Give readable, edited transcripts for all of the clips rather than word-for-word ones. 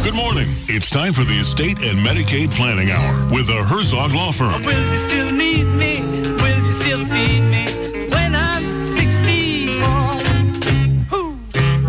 Good morning. It's time for the Estate and Medicaid Planning Hour with the Herzog Law Firm. Will you still need me? Will you still feed me when I'm 64? Ooh.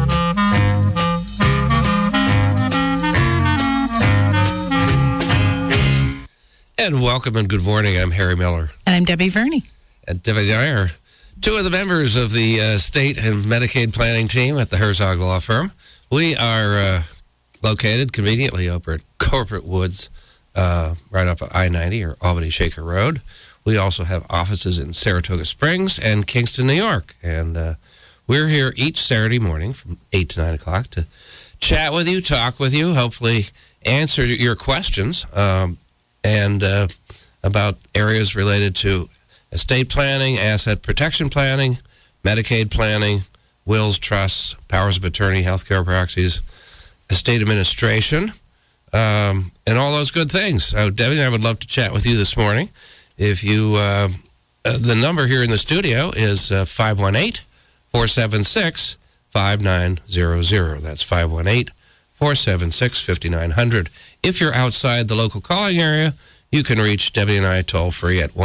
And welcome and good morning. I'm Harry Miller. And I'm Debbie Verney. And Debbie and I are two of the members of the State and Medicaid Planning team at the Herzog Law Firm. We are located conveniently over at Corporate Woods, right off of I-90 or Albany Shaker Road. We also have offices in Saratoga Springs and Kingston, New York. And we're here each Saturday morning from 8 to 9 o'clock to chat with you, talk with you, hopefully answer your questions and about areas related to estate planning, asset protection planning, Medicaid planning, wills, trusts, powers of attorney, healthcare proxies, estate administration, and all those good things. So Debbie and I would love to chat with you this morning. If you, the number here in the studio is 518-476-5900. That's 518-476-5900. If you're outside the local calling area, you can reach Debbie and I toll free at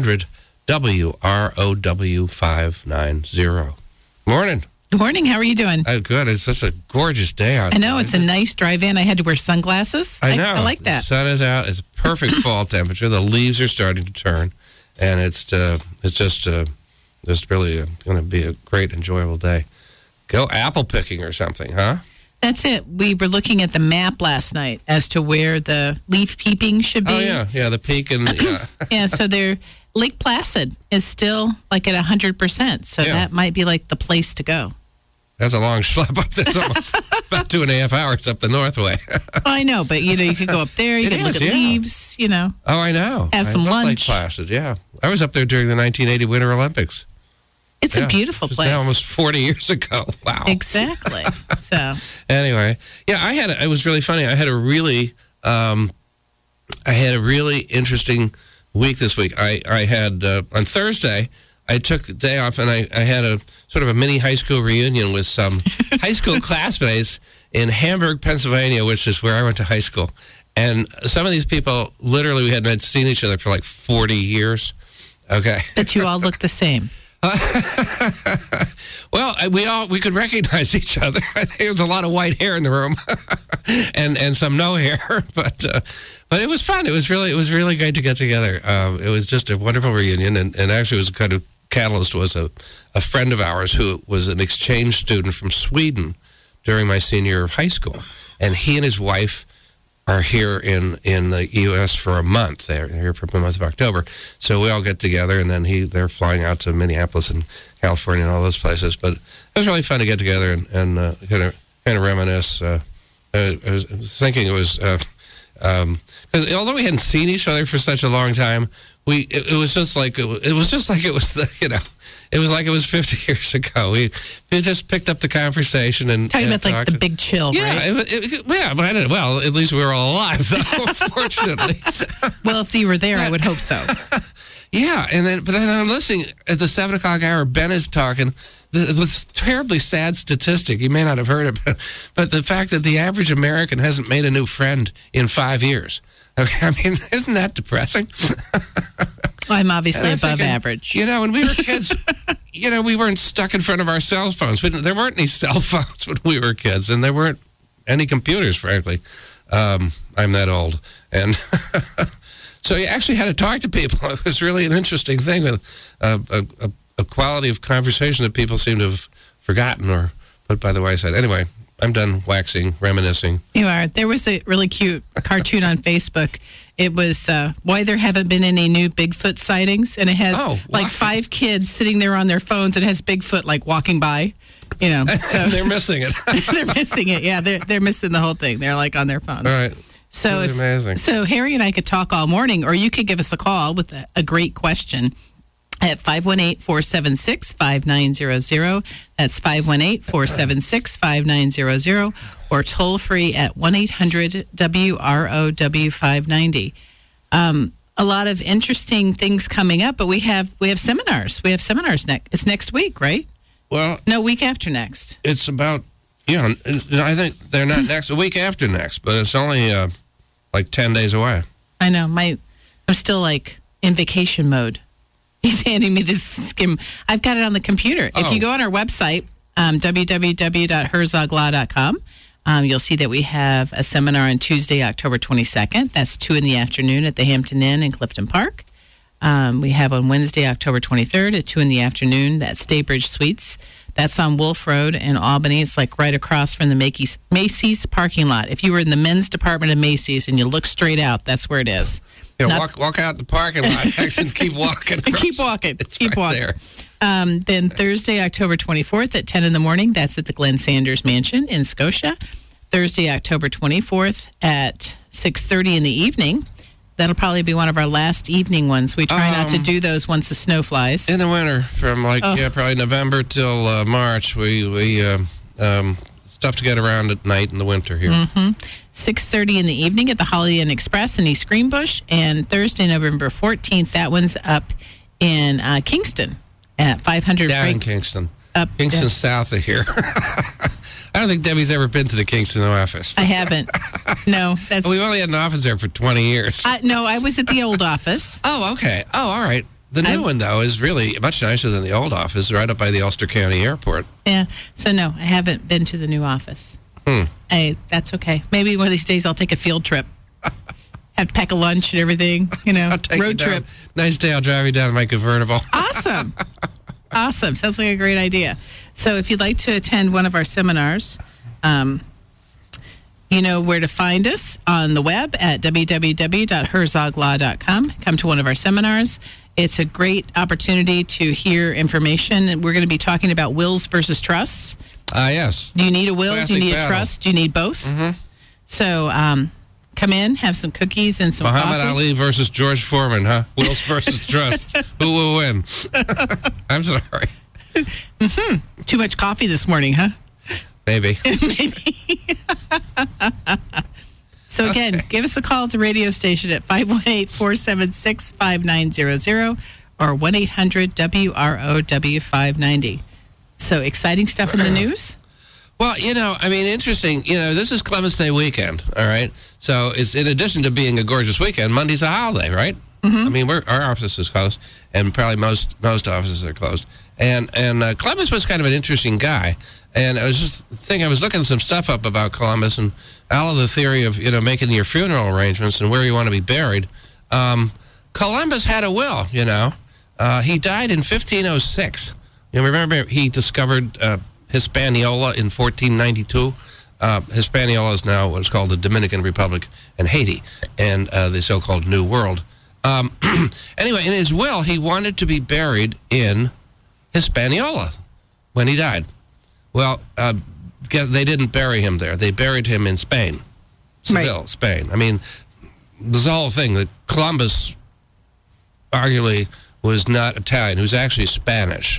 1-800-WROW-590. Morning. Good morning. How are you doing? Good. It's just a gorgeous day out I know. It's a nice drive-in. I had to wear sunglasses. I know. I like that. The sun is out. It's perfect fall temperature. The leaves are starting to turn, and it's just really going to be a great, enjoyable day. Go apple picking or something, huh? That's it. We were looking at the map last night as to where the leaf peeping should be. Oh, yeah. The peak and... Yeah, yeah, so Lake Placid is still like at 100%, so that might be like the place to go. That's a long schlep up there. It's almost about 2.5 hours up the Northway. I know, but, you could go up there. You can look at leaves, Oh, I know. Have some lunch. Lake Placid, yeah. I was up there during the 1980 Winter Olympics. It's a beautiful place. Almost 40 years ago. Wow. Exactly. So anyway, it was really funny. I had a really interesting week this week. I had on Thursday, I took a day off and I had a sort of a mini high school reunion with some high school classmates in Hamburg, Pennsylvania, which is where I went to high school. And some of these people, literally, we hadn't seen each other for like 40 years. Okay. But you all look the same. Well, we could recognize each other. I think there was a lot of white hair in the room, and some no hair, but it was fun. It was really great to get together. It was just a wonderful reunion, and actually, it was kind of catalyst was a friend of ours who was an exchange student from Sweden during my senior year of high school, and he and his wife are here in the U.S. for a month. They're here for the month of October. So we all get together, and then they're flying out to Minneapolis and California and all those places. But it was really fun to get together and kind of reminisce. I was thinking it was, because although we hadn't seen each other for such a long time, it was just like it was like it was 50 years ago. We just picked up the conversation and talking about like the big chill, right? But I didn't. Well, at least we were all alive, though. Fortunately. Well, if you were there, I would hope so. Yeah, but then I'm listening at the 7 o'clock hour. Ben is talking. This terribly sad statistic. You may not have heard it, but the fact that the average American hasn't made a new friend in 5 years. Okay, I mean, isn't that depressing? I'm obviously above average. When we were kids, we weren't stuck in front of our cell phones. There weren't any cell phones when we were kids, and there weren't any computers, frankly. I'm that old. And so you actually had to talk to people. It was really an interesting thing, with a quality of conversation that people seem to have forgotten or put by the wayside. Anyway, I'm done waxing, reminiscing. You are. There was a really cute cartoon on Facebook. It was why there haven't been any new Bigfoot sightings, and it has 5 kids sitting there on their phones, and it has Bigfoot like walking by. So they're missing it. They're missing it. Yeah, they're missing the whole thing. They're like on their phones. All right. So amazing. So Harry and I could talk all morning, or you could give us a call with a great question. At 518-476-5900. That's 518-476-5900. Or toll free at 1-800-WROW-590. A lot of interesting things coming up, but we have seminars. We have seminars next. It's next week, right? Well, no, week after next. It's about Yeah, I think they're not next, a week after next, but it's only like 10 days away. I know. I'm still like in vacation mode. He's handing me this skim. I've got it on the computer. If you go on our website, www.herzoglaw.com, you'll see that we have a seminar on Tuesday, October 22nd. That's 2 in the afternoon at the Hampton Inn in Clifton Park. We have on Wednesday, October 23rd at 2 in the afternoon, that's Staybridge Suites. That's on Wolf Road in Albany. It's like right across from the Macy's parking lot. If you were in the men's department of Macy's and you look straight out, that's where it is. Yeah, walk out the parking lot and keep walking. Keep walking. It's keep right walking. there. Then Thursday, October 24th at 10 in the morning, that's at the Glenn Sanders Mansion in Scotia. Thursday, October 24th at 6:30 in the evening. That'll probably be one of our last evening ones. We try not to do those once the snow flies. In the winter, from probably November till March, we stuff to get around at night in the winter here. 6:30 in the evening at the Holiday Inn Express in East Greenbush. And Thursday, November 14th, that one's up in Kingston at 500. Down in Kingston. Kingston south of here. I don't think Debbie's ever been to the Kingston office. I haven't. No. We've only had an office there for 20 years. No, I was at the old office. Oh, okay. Oh, all right. The new one, though, is really much nicer than the old office, right up by the Ulster County Airport. Yeah. So, no, I haven't been to the new office. That's okay. Maybe one of these days I'll take a field trip. Have to pack a lunch and everything, road trip. Nice day. I'll drive you down in my convertible. Awesome. Awesome. Sounds like a great idea. So if you'd like to attend one of our seminars, you know where to find us on the web at www.herzoglaw.com. Come to one of our seminars. It's a great opportunity to hear information. We're going to be talking about wills versus trusts. Yes. Do you need a will? Classic Do you need battle. a trust? Do you need both? So come in, have some cookies and some Muhammad coffee. Ali versus George Foreman, huh? Wills versus trusts. Who will win? I'm sorry. Too much coffee this morning, huh? Maybe. So again, give us a call at the radio station at 518-476-5900 or 1-800-WROW590. So exciting stuff in the news? Well, interesting. This is Columbus Day weekend, all right? So it's in addition to being a gorgeous weekend, Monday's a holiday, right? I mean, our office is closed, and probably most offices are closed. And Columbus was kind of an interesting guy. And I was just thinking, I was looking some stuff up about Columbus and all of the theory of, making your funeral arrangements and where you want to be buried. Columbus had a will, He died in 1506. Remember he discovered Hispaniola in 1492? Hispaniola is now what's called the Dominican Republic and Haiti and the so-called New World. Anyway, in his will, he wanted to be buried in Hispaniola when he died. Well, they didn't bury him there. They buried him in Spain, Seville, right. Spain. I mean, there's a whole thing that Columbus arguably was not Italian. He was actually Spanish.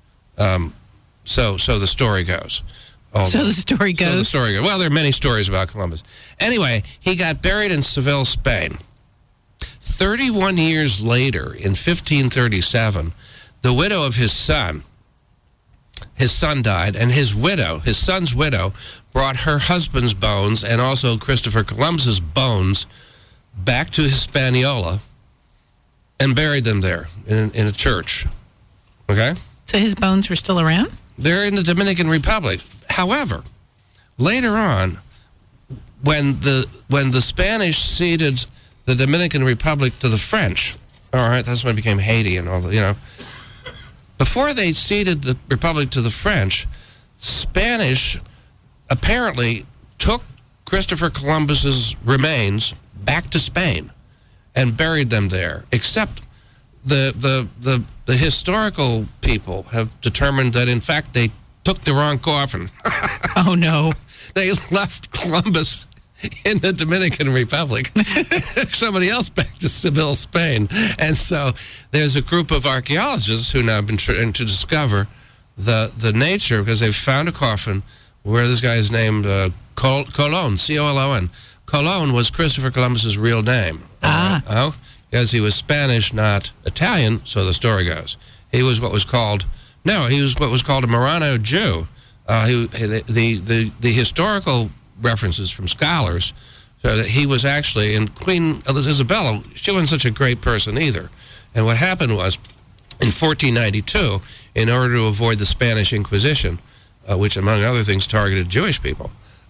So the story goes. Well, there are many stories about Columbus. Anyway, he got buried in Seville, Spain. 31 years later, in 1537, the widow of his son died, and his son's widow, brought her husband's bones and also Christopher Columbus's bones back to Hispaniola and buried them there in a church. Okay? So his bones were still around? They're in the Dominican Republic. However, later on, when the Spanish ceded the Dominican Republic to the French, all right, that's when it became Haiti and all the, Before they ceded the Republic to the French, Spanish apparently took Christopher Columbus's remains back to Spain and buried them there, except the historical people have determined that, in fact, they took the wrong coffin. Oh, no. They left Columbus in the Dominican Republic, somebody else back to Seville, Spain. And so there's a group of archaeologists who now have been trying to discover the nature, because they've found a coffin where this guy is named Colon, C-O-L-O-N. Colon was Christopher Columbus's real name. Because he was Spanish, not Italian, so the story goes. He was what was called a Marrano Jew. The historical references from scholars show that he was actually, and Queen Isabella, she wasn't such a great person either. And what happened was, in 1492, in order to avoid the Spanish Inquisition, which, among other things, targeted Jewish people,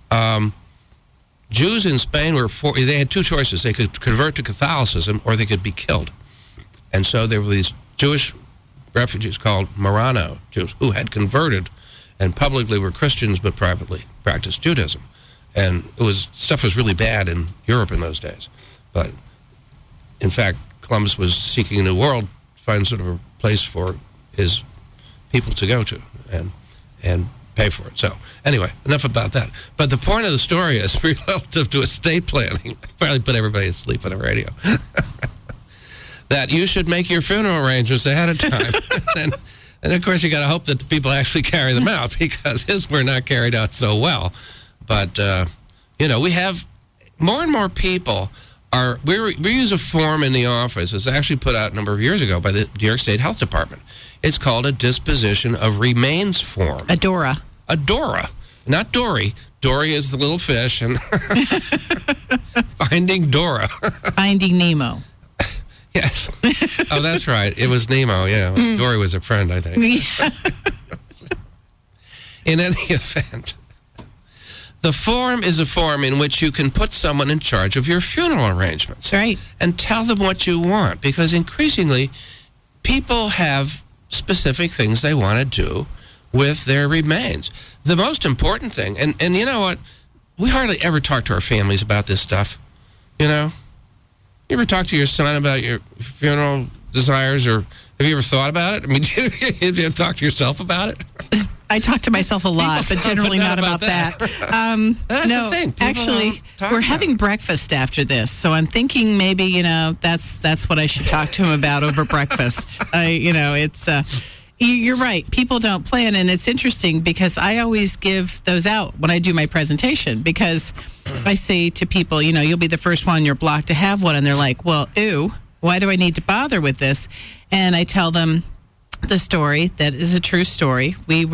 Jews in Spain they had two choices. They could convert to Catholicism or they could be killed. And so there were these Jewish refugees called Marrano Jews who had converted and publicly were Christians but privately practiced Judaism. And stuff was really bad in Europe in those days. But in fact, Columbus was seeking a new world, find sort of a place for his people to go to and pay for it. So anyway, enough about that. But the point of the story is relative to estate planning. I finally put everybody asleep on the radio. That you should make your funeral arrangements ahead of time. and of course, you got to hope that the people actually carry them out, because his were not carried out so well. But, we have more and more people we use a form in the office. It's actually put out a number of years ago by the New York State Health Department. It's called a disposition of remains form. Adora. Not Dory. Dory is the little fish, and Finding Dora. Finding Nemo. Yes. Oh, that's right. It was Nemo, yeah. Dory was a friend, I think. In any event, the form is a form in which you can put someone in charge of your funeral arrangements. Right. And tell them what you want, because increasingly people have specific things they want to do with their remains. The most important thing, and you know what? We hardly ever talk to our families about this stuff, You ever talk to your son about your funeral desires, or have you ever thought about it? I mean, have you ever talked to yourself about it? I talk to myself a lot, but generally not about that. That's no, the thing. People actually, we're having breakfast after this, so I'm thinking maybe that's what I should talk to him about over breakfast. You're right. People don't plan, and it's interesting because I always give those out when I do my presentation, because I say to people, you'll be the first one on your block to have one, and they're like, well, ew, why do I need to bother with this? And I tell them the story that is a true story. We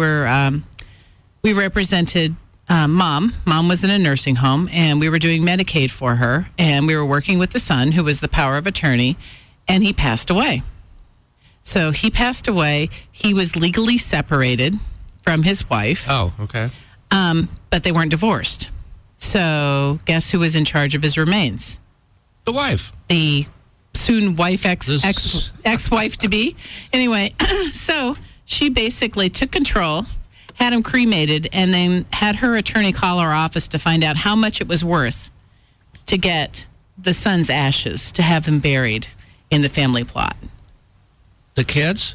represented Mom. Mom was in a nursing home, and we were doing Medicaid for her, and we were working with the son, who was the power of attorney, and he passed away. So he passed away. He was legally separated from his wife. Oh, okay. But they weren't divorced. So guess who was in charge of his remains? The wife. The soon wife, ex-wife to be. Anyway, so she basically took control, had him cremated, and then had her attorney call our office to find out how much it was worth to get the son's ashes, to have them buried in the family plot. The kids?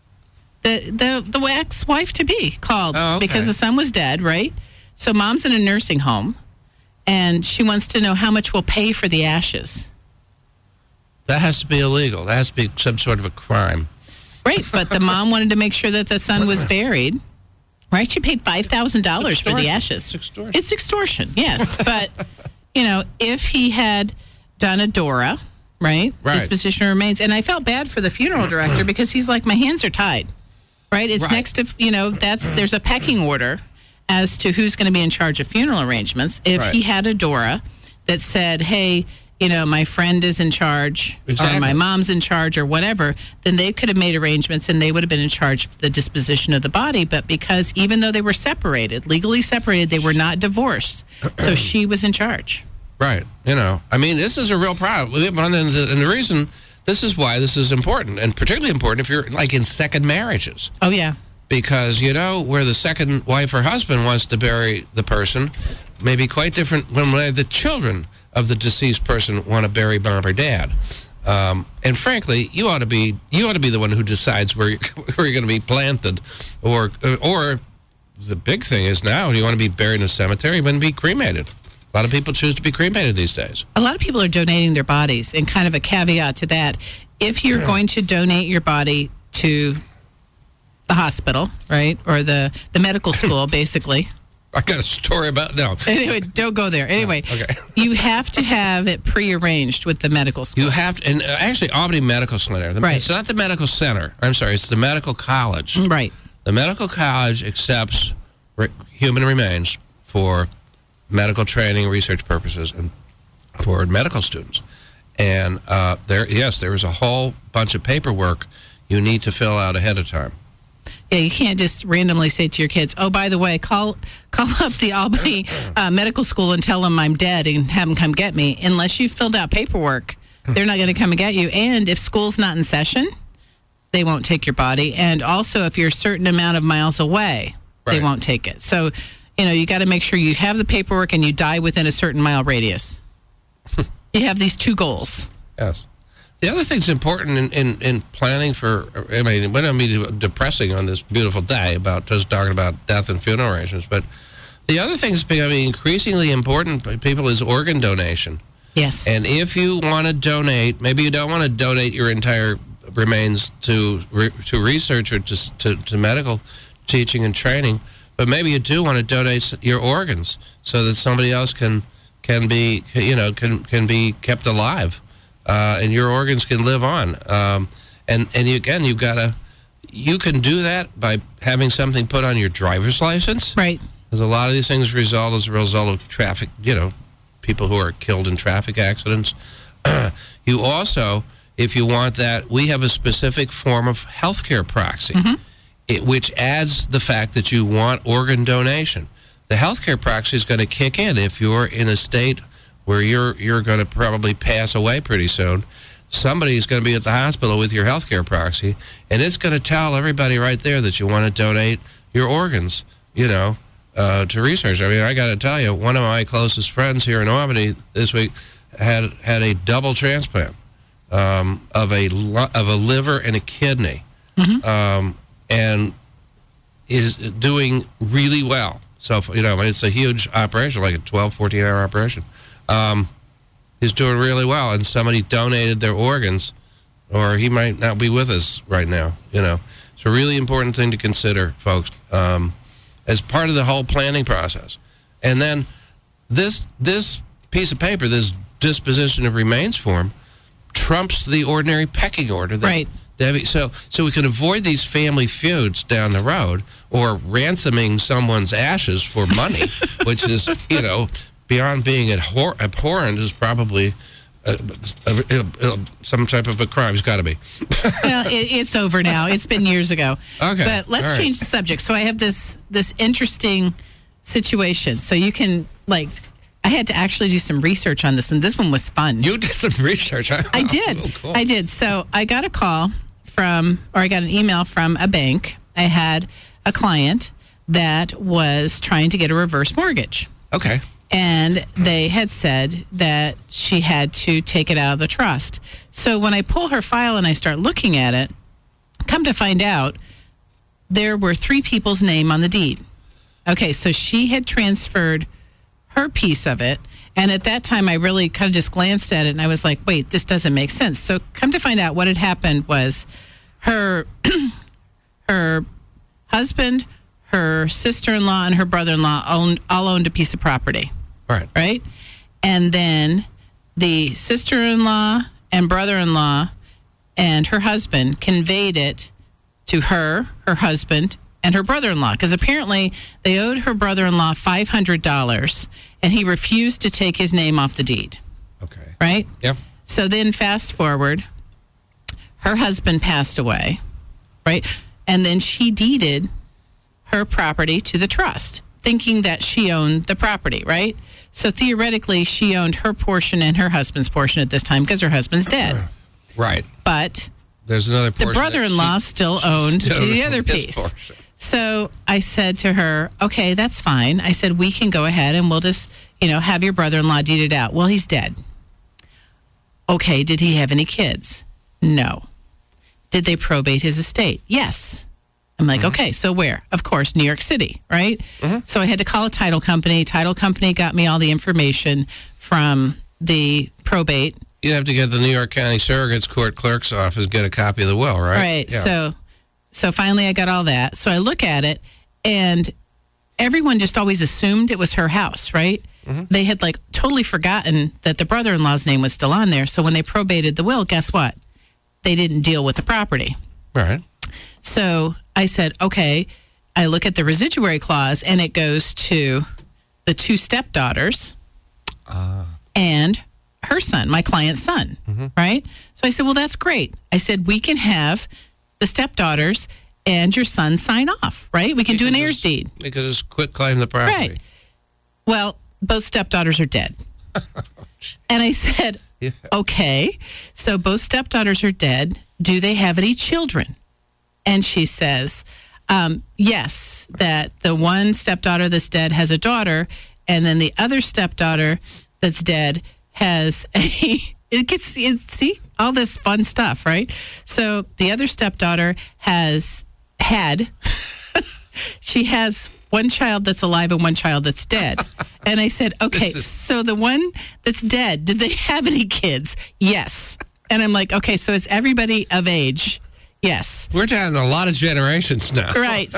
The ex-wife to be called because the son was dead, right? So Mom's in a nursing home, and she wants to know how much we'll pay for the ashes. That has to be illegal. That has to be some sort of a crime. Right, but the mom wanted to make sure that the son was buried. Right? She paid $5,000 for the ashes. It's extortion, yes. But, if he had done a DORA, right? Disposition of remains. And I felt bad for the funeral director because he's like, my hands are tied, right? It's next to, there's a pecking order as to who's going to be in charge of funeral arrangements. If he had a DORA that said, hey, my friend is in charge, or my mom's in charge, or whatever, then they could have made arrangements and they would have been in charge of the disposition of the body. But because even though they were separated, legally separated, they were not divorced. So she was in charge. Right. This is a real problem. And the reason, this is why this is important, and particularly important if you're like in second marriages. Oh, yeah. Because, where the second wife or husband wants to bury the person may be quite different when the children of the deceased person want to bury mom or dad. And frankly, you ought to be the one who decides where you're going to be planted. Or the big thing is now, do you want to be buried in a cemetery? You want to be cremated. A lot of people choose to be cremated these days. A lot of people are donating their bodies, and kind of a caveat to that, if you're going to donate your body to the hospital, right, or the medical school, basically. I got a story about no. Anyway, don't go there. Anyway, okay. You have to have it prearranged with the medical school. You have to, and actually, Albany Medical Center. Right. It's not the medical center. I'm sorry, it's the medical college. Right. The medical college accepts human remains for medical training, research purposes, and for medical students. And there was a whole bunch of paperwork you need to fill out ahead of time. Yeah, you can't just randomly say to your kids, "Oh, by the way, call up the Albany Medical School and tell them I'm dead and have them come get me." Unless you filled out paperwork, they're not going to come and get you. And if school's not in session, they won't take your body. And also, if you're a certain amount of miles away, they won't take it. So, you got to make sure you have the paperwork and you die within a certain mile radius. You have these two goals. Yes. The other thing's important in planning for, I mean, we don't mean depressing on this beautiful day about just talking about death and funeral arrangements, but the other thing that's becoming increasingly important by people is organ donation. Yes. And if you want to donate, maybe you don't want to donate your entire remains to research or just to medical teaching and training, but maybe you do want to donate your organs so that somebody else can be kept alive. And your organs can live on. And you can do that by having something put on your driver's license. Right. Because a lot of these things result as a result of traffic, people who are killed in traffic accidents. You also, if you want that, we have a specific form of healthcare proxy, which adds the fact that you want organ donation. The healthcare proxy is going to kick in if you're in a state where you're going to probably pass away pretty soon. Somebody's going to be at the hospital with your healthcare proxy, and it's going to tell everybody right there that you want to donate your organs, to research. I mean, I got to tell you, one of my closest friends here in Albany this week had a double transplant of a liver and a kidney, and is doing really well. So, it's a huge operation, like a 12, 14-hour operation. He's doing really well, and somebody donated their organs, or he might not be with us right now. It's a really important thing to consider, folks, as part of the whole planning process. And then this piece of paper, this disposition of remains form, trumps the ordinary pecking order. Right. So we can avoid these family feuds down the road, or ransoming someone's ashes for money, which is, beyond being abhorrent, is probably some type of a crime. It's got to be. Well, it's over now. It's been years ago. Okay. But let's change the subject. So I have this interesting situation. So you can, I had to actually do some research on this, and this one was fun. You did some research. I did. Oh, cool. I did. So I got a call I got an email from a bank. I had a client that was trying to get a reverse mortgage. Okay. And they had said that she had to take it out of the trust. So when I pull her file and I start looking at it, come to find out, there were 3 people's name on the deed. Okay, so she had transferred her piece of it. And at that time, I really kind of just glanced at it and I was like, wait, this doesn't make sense. So come to find out, what had happened was her husband, her sister-in-law, and her brother-in-law all owned a piece of property. Right? And then the sister-in-law and brother-in-law and her husband conveyed it to her husband, and her brother-in-law, because apparently they owed her brother-in-law $500, and he refused to take his name off the deed. Okay. Right? Yeah. So then fast forward, her husband passed away, right? And then she deeded her property to the trust, thinking that she owned the property, right? So theoretically, she owned her portion and her husband's portion at this time because her husband's dead. Right. But there's another portion. The brother-in-law still owned the other piece. So I said to her, okay, that's fine. I said, we can go ahead and we'll just, have your brother-in-law deed it out. Well, he's dead. Okay, did he have any kids? No. Did they probate his estate? Yes. I'm like, okay, so where? Of course, New York City, right? So I had to call a title company. Title company got me all the information from the probate. You'd have to get the New York County Surrogates Court Clerk's office, get a copy of the will, right? Right. Yeah. So finally I got all that. So I look at it, and everyone just always assumed it was her house, right? They had totally forgotten that the brother-in-law's name was still on there. So when they probated the will, guess what? They didn't deal with the property. Right. So I said, okay, I look at the residuary clause, and it goes to the 2 stepdaughters and her son, my client's son, right? So I said, well, that's great. I said, we can have the stepdaughters and your son sign off, right? We can do an heirs deed. We could just quit claim the property. Right. Well, both stepdaughters are dead. And I said, okay, so both stepdaughters are dead. Do they have any children? And she says, yes, that the one stepdaughter that's dead has a daughter, and then the other stepdaughter that's dead has see, all this fun stuff, right? So the other stepdaughter she has one child that's alive and one child that's dead. And I said, okay, so the one that's dead, did they have any kids? Yes. And I'm like, okay, so is everybody of age? Yes. We're down a lot of generations now. Right.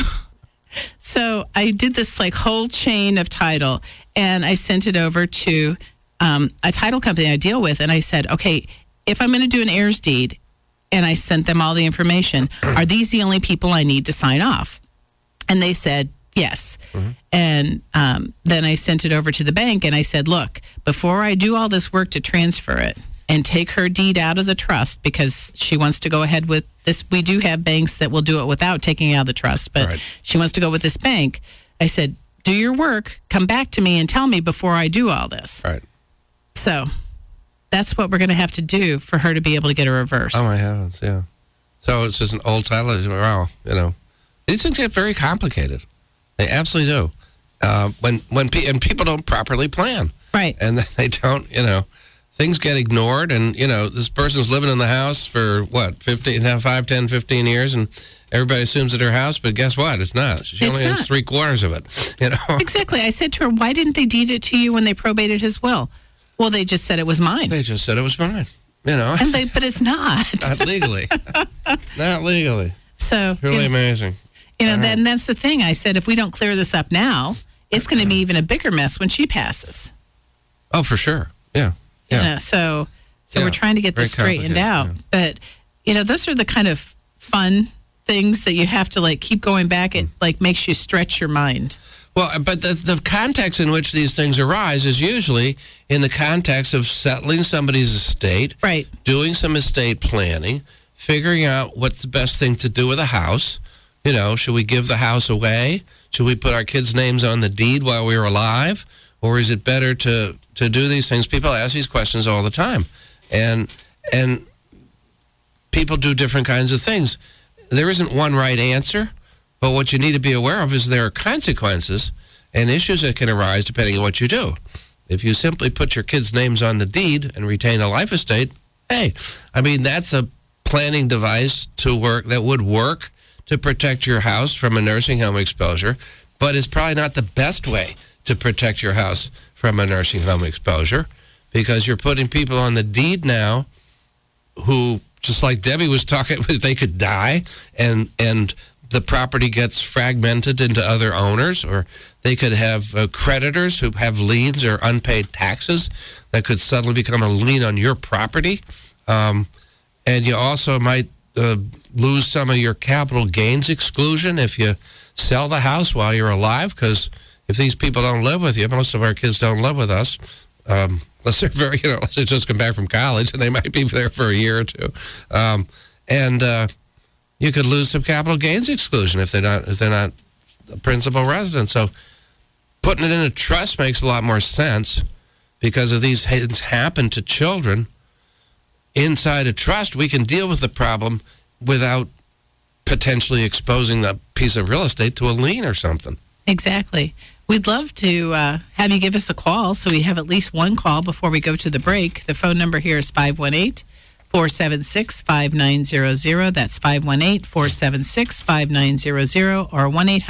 So I did this like whole chain of title, and I sent it over to a title company I deal with, and I said, okay, if I'm going to do an heirs deed, and I sent them all the information, are these the only people I need to sign off? And they said, yes. And then I sent it over to the bank, and I said, look, before I do all this work to transfer it and take her deed out of the trust, because she wants to go ahead with this, we do have banks that will do it without taking it out of the trust, but she wants to go with this bank. I said, do your work, come back to me and tell me before I do all this. Right. So that's what we're going to have to do for her to be able to get a reverse. Oh, my heavens, yeah. So it's just an old title. Wow, these things get very complicated. They absolutely do. And people don't properly plan. Right. And they don't, things get ignored. And, this person's living in the house for, 5, 10, 15 years, and everybody assumes it's her house, but guess what? It's not. She only has 3/4 of it, Exactly. I said to her, why didn't they deed it to you when they probated his will? Well, they just said it was mine. They just said it was mine, but it's not. Not legally. Not legally. So really amazing. Then that's the thing. I said, if we don't clear this up now, it's going to be even a bigger mess when she passes. Oh, for sure. Yeah. So we're trying to get this straightened out. Yeah. But, those are the kind of fun things that you have to, keep going back. It, makes you stretch your mind. Well, but the context in which these things arise is usually in the context of settling somebody's estate, right? Doing some estate planning, figuring out what's the best thing to do with a house. Should we give the house away? Should we put our kids' names on the deed while we were alive? Or is it better to do these things? People ask these questions all the time. And people do different kinds of things. There isn't one right answer. But what you need to be aware of is there are consequences and issues that can arise depending on what you do. If you simply put your kids' names on the deed and retain a life estate, that's a planning device that would work to protect your house from a nursing home exposure, but it's probably not the best way to protect your house from a nursing home exposure, because you're putting people on the deed now who, just like Debbie was talking, they could die and the property gets fragmented into other owners, or they could have creditors who have liens or unpaid taxes that could suddenly become a lien on your property. And you also might lose some of your capital gains exclusion if you sell the house while you're alive, because if these people don't live with you, most of our kids don't live with us, unless they're unless they just come back from college, and they might be there for a year or two. You could lose some capital gains exclusion if they're not a principal resident. So putting it in a trust makes a lot more sense, because if these things happen to children inside a trust, we can deal with the problem without potentially exposing that piece of real estate to a lien or something. Exactly. We'd love to have you give us a call, so we have at least one call before we go to the break. The phone number here is 518-476-5900. That's 518-476-5900 or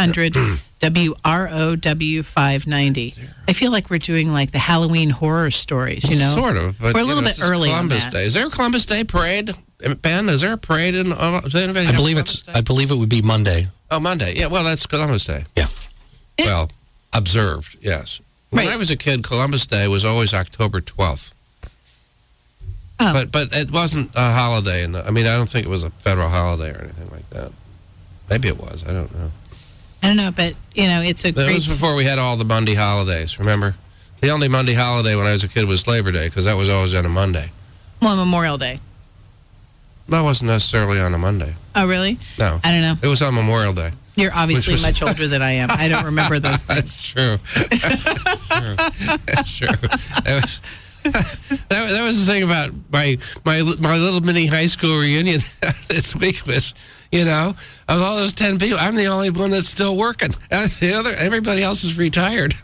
1-800-WROW590. I feel like we're doing the Halloween horror stories, Sort of. But, we're a little bit early Columbus on that. Day. Is there a Columbus Day parade? Ben, is there a parade in? I believe it would be Monday. Oh, Monday. Yeah. Well, that's Columbus Day. Yeah. Well, observed. Yes. When Right. I was a kid, Columbus Day was always October 12th. Oh. But it wasn't a holiday. I don't think it was a federal holiday or anything like that. Maybe it was. I don't know. I don't know, but, it's a That great... was before we had all the Monday holidays, remember? The only Monday holiday when I was a kid was Labor Day, because that was always on a Monday. Well, Memorial Day. That wasn't necessarily on a Monday. Oh, really? No. I don't know. It was on Memorial Day. You're obviously much older than I am. I don't remember those things. That's true. That's true. That was the thing about my little mini high school reunion this week was, of all those 10 people, I'm the only one that's still working. Everybody else is retired.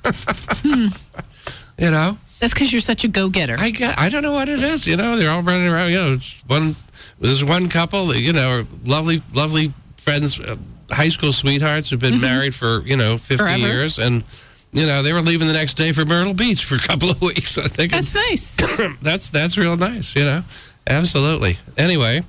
That's because you're such a go-getter. I don't know what it is. They're all running around. There's one couple, lovely friends, high school sweethearts who've been married for 50 Forever. years, and they were leaving the next day for Myrtle Beach for a couple of weeks. I think that's nice. that's real nice. Absolutely. Anyway,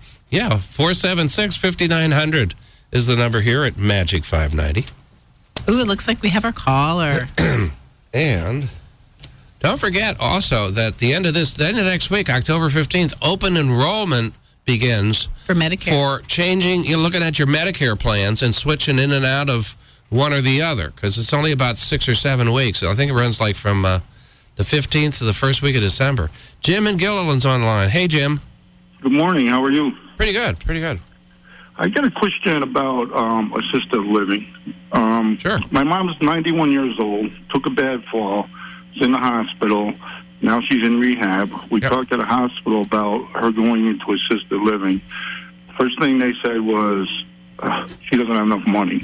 476-5900 is the number here at Magic 590. Ooh, it looks like we have our caller. And don't forget also that the end of next week, October 15th, open enrollment begins for Medicare. For changing, you're looking at your Medicare plans and switching in and out of one or the other, because it's only about 6 or 7 weeks. I think it runs like from the 15th to the first week of December. Jim in Gilliland's online. Hey, Jim. Good morning. How are you? Pretty good. I got a question about assisted living. Sure. My mom's 91 years old, took a bad fall, is in the hospital. Now she's in rehab. We talked at the hospital about her going into assisted living. First thing they said was she doesn't have enough money.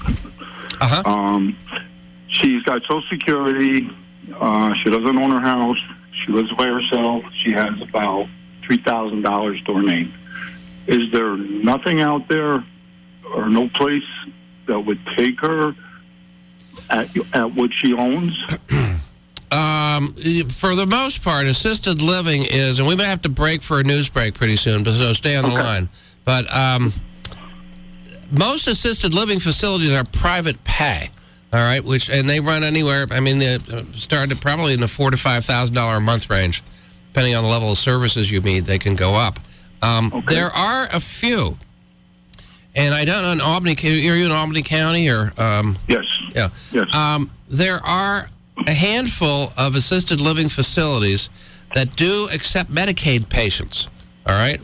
She's got Social Security. She doesn't own her house. She lives by herself. She has about $3,000 to her name. Is there nothing out there or no place that would take her at what she owns? For the most part, assisted living is, and we may have to break for a news break pretty soon, so stay on the line. But most assisted living facilities are private pay, all right, and they run anywhere. I mean, they start at probably in the $4,000 to $5,000 a month range, depending on the level of services you need. They can go up. There are a few, and I don't know in Albany. Are you in Albany County or? Yes. Yeah. Yes. There are a handful of assisted living facilities that do accept Medicaid patients. All right.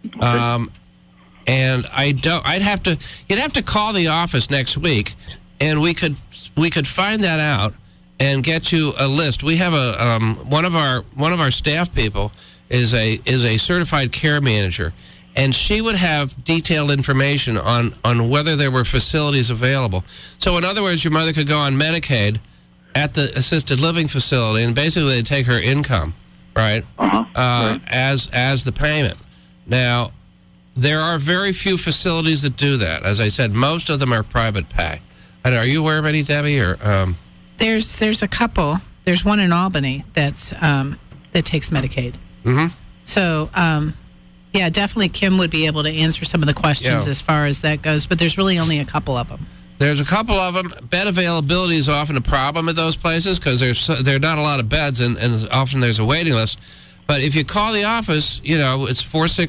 And you'd have to call the office next week, and we could find that out and get you a list. We have one of our staff people is a certified care manager, and she would have detailed information on whether there were facilities available. So in other words, your mother could go on Medicaid at the assisted living facility, and basically they'd take her income, right, right. As the payment. Now, there are very few facilities that do that. As I said, most of them are private pay. Are you aware of any, Debbie? Or there's a couple. There's one in Albany that takes Medicaid. Mm-hmm. So, definitely Kim would be able to answer some of the questions as far as that goes. But there's really only a couple of them. There's a couple of them. Bed availability is often a problem at those places because there are not a lot of beds, and often there's a waiting list. But if you call the office, it's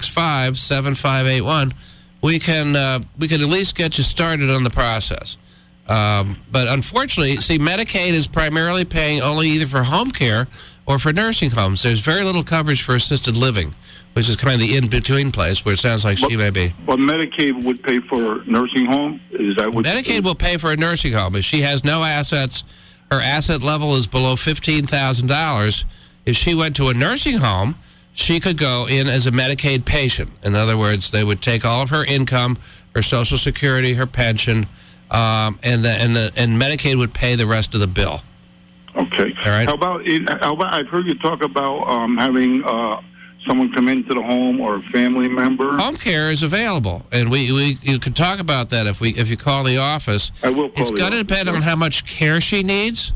465-7581. We can at least get you started on the process. But unfortunately, see, Medicaid is primarily paying only either for home care or for nursing homes. There's very little coverage for assisted living, which is kind of the in-between place where it sounds like she may be. Well, Medicaid would pay for nursing home? Is that what Medicaid will pay for a nursing home. If she has no assets, her asset level is below $15,000. If she went to a nursing home, she could go in as a Medicaid patient. In other words, they would take all of her income, her Social Security, her pension, and Medicaid would pay the rest of the bill. Okay. All right. How about I've heard you talk about having someone come into the home or a family member. Home care is available, and you could talk about that if you call the office. I will call. It's going to depend on how much care she needs,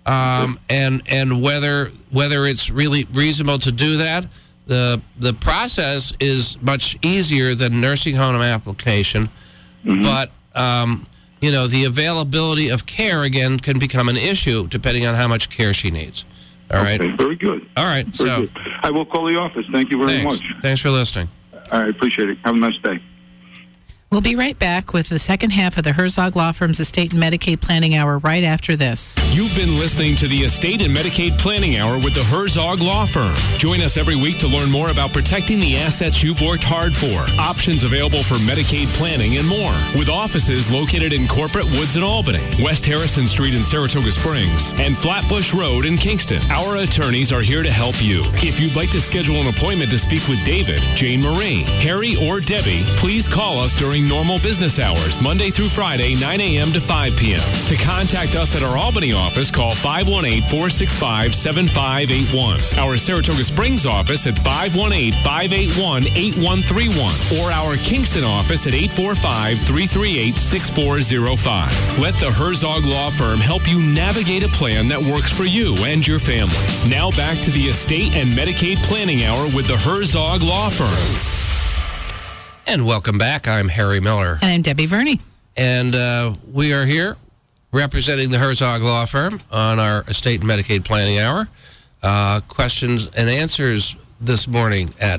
and whether it's really reasonable to do that. The process is much easier than nursing home application, but the availability of care again can become an issue depending on how much care she needs. All right. Very good. All right. Very good. I will call the office. Thank you very much. Thanks for listening. I appreciate it. Have a nice day. We'll be right back with the second half of the Herzog Law Firm's Estate and Medicaid Planning Hour right after this. You've been listening to the Estate and Medicaid Planning Hour with the Herzog Law Firm. Join us every week to learn more about protecting the assets you've worked hard for, options available for Medicaid planning, and more. With offices located in Corporate Woods in Albany, West Harrison Street in Saratoga Springs, and Flatbush Road in Kingston, our attorneys are here to help you. If you'd like to schedule an appointment to speak with David, Jane Marie, Harry, or Debbie, please call us during normal business hours, Monday through Friday, 9 a.m. to 5 p.m. To contact us at our Albany office, call 518-465-7581. Our Saratoga Springs office at 518-581-8131. Or our Kingston office at 845-338-6405. Let the Herzog Law Firm help you navigate a plan that works for you and your family. Now back to the Estate and Medicaid Planning Hour with the Herzog Law Firm. And welcome back. I'm Harry Miller. And I'm Debbie Verney. And we are here representing the Herzog Law Firm on our Estate and Medicaid Planning Hour. Questions and answers this morning at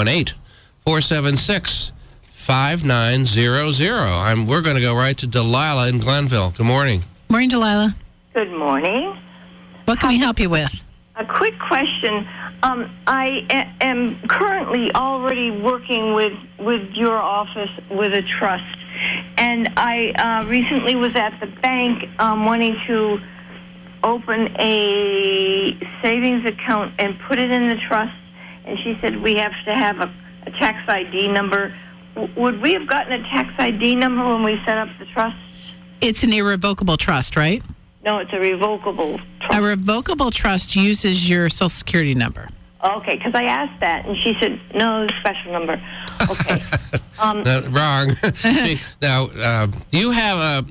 518-476-5900. We're going to go right to Delilah in Glenville. Good morning. Morning, Delilah. Good morning. What can we help you with? A quick question. I am currently already working with your office with a trust, and I recently was at the bank wanting to open a savings account and put it in the trust, and she said we have to have a tax ID number. Would we have gotten a tax ID number when we set up the trust? It's an irrevocable trust, right? No, it's a revocable trust. A revocable trust uses your Social Security number. Okay, because I asked that, and she said, no, special number. Okay. No, wrong. Now, you have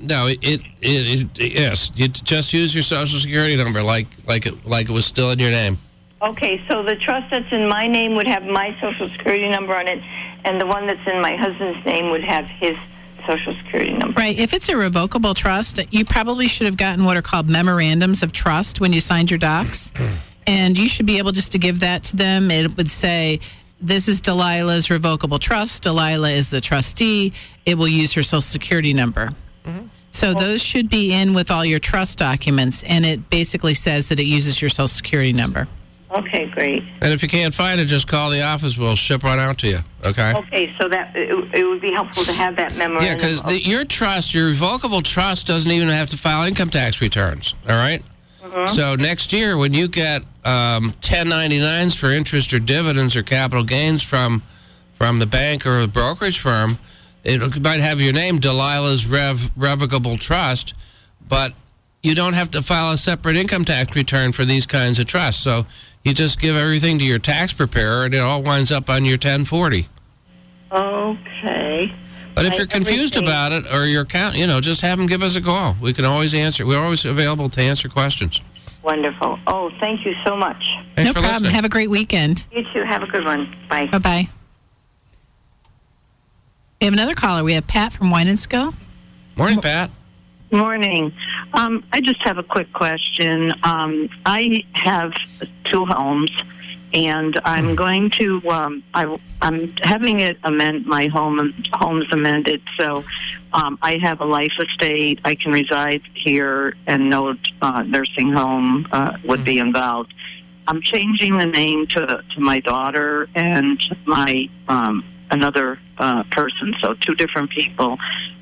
yes, you just use your Social Security number like it was still in your name. Okay, so the trust that's in my name would have my Social Security number on it, and the one that's in my husband's name would have his Social Security number. Right. If it's a revocable trust, you probably should have gotten what are called memorandums of trust when you signed your docs. And you should be able just to give that to them. It would say, this is Delilah's revocable trust. Delilah is the trustee. It will use her Social Security number. Mm-hmm. So those should be in with all your trust documents, and it basically says that it uses your Social Security number. Okay, great. And if you can't find it, just call the office. We'll ship one out to you, okay? Okay, so that it would be helpful to have that memorandum. Yeah, because your trust, your revocable trust, doesn't even have to file income tax returns, all right? Mm-hmm. So next year, when you get 1099s for interest or dividends or capital gains from the bank or a brokerage firm, it might have your name, Delilah's Revocable Trust, but you don't have to file a separate income tax return for these kinds of trusts. So you just give everything to your tax preparer, and it all winds up on your 1040. Okay. But if you're confused about it or your account, just have them give us a call. We can always answer. We're always available to answer questions. Wonderful. Oh, thank you so much. Thanks no for problem. listening. Have a great weekend. You too. Have a good one. Bye. Bye-bye. We have another caller. We have Pat from Winesco. Morning, Pat. Morning. I just have a quick question. I have two homes, and I'm going to. I'm having it my home's amended, so I have a life estate. I can reside here, and no nursing home would be involved. I'm changing the name to my daughter and my another person, so two different people.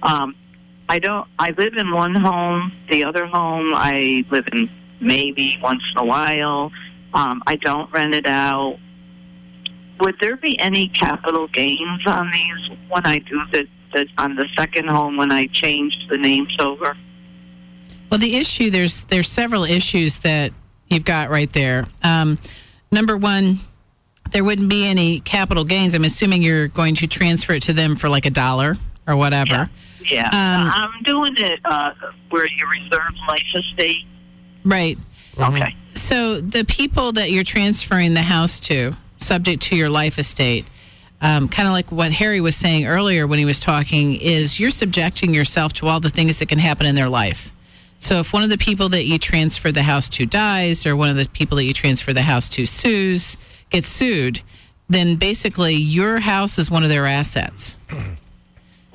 I live in one home. The other home I live in maybe once in a while. I don't rent it out. Would there be any capital gains on these when I do on the second home when I change the names over? Well, the issue, there's several issues that you've got right there. Number one, there wouldn't be any capital gains. I'm assuming you're going to transfer it to them for like $1 or whatever. Yeah. I'm doing it where you reserve life estate. Right. Okay. So the people that you're transferring the house to, subject to your life estate, kind of like what Harry was saying earlier when he was talking, is you're subjecting yourself to all the things that can happen in their life. So if one of the people that you transfer the house to dies, or one of the people that you transfer the house to gets sued, then basically your house is one of their assets.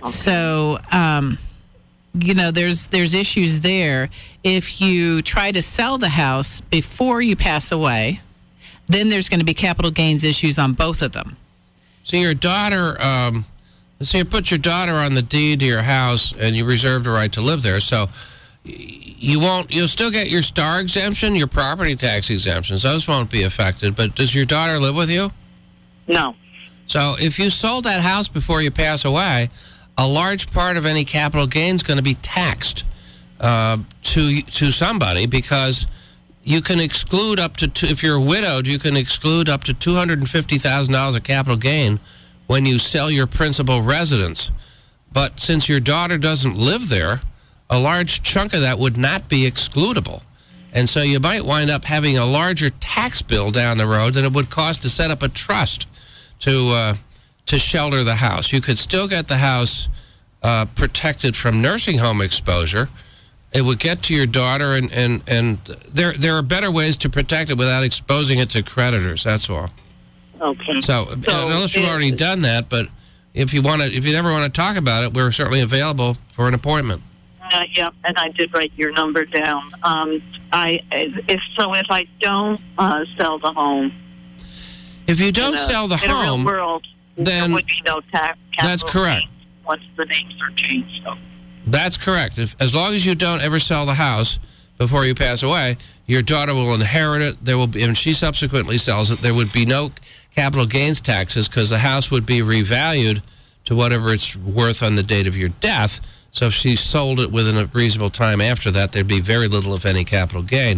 So, there's issues there. If you try to sell the house before you pass away, then there's going to be capital gains issues on both of them. So your daughter, so you put your daughter on the deed to your house, and you reserve the right to live there. So you'll still get your STAR exemption, your property tax exemptions. Those won't be affected. But does your daughter live with you? No. So if you sold that house before you pass away, a large part of any capital gain is going to be taxed to somebody, because you can exclude up to if you're widowed, you can exclude up to $250,000 of capital gain when you sell your principal residence. But since your daughter doesn't live there, a large chunk of that would not be excludable. And so you might wind up having a larger tax bill down the road than it would cost to set up a trust to shelter the house. You could still get the house protected from nursing home exposure. It would get to your daughter, and there are better ways to protect it without exposing it to creditors. That's all. Okay. So unless you've already done that, but if you never want to talk about it, we're certainly available for an appointment. Yeah, and I did write your number down. If I don't sell the home, if you don't sell the home, in a real world, then there would be no tax. That's correct. Once the names are changed. So. That's correct. As long as you don't ever sell the house before you pass away, your daughter will inherit it. There will be, and she subsequently sells it, there would be no capital gains taxes, because the house would be revalued to whatever it's worth on the date of your death. So if she sold it within a reasonable time after that, there'd be very little, if any, capital gain.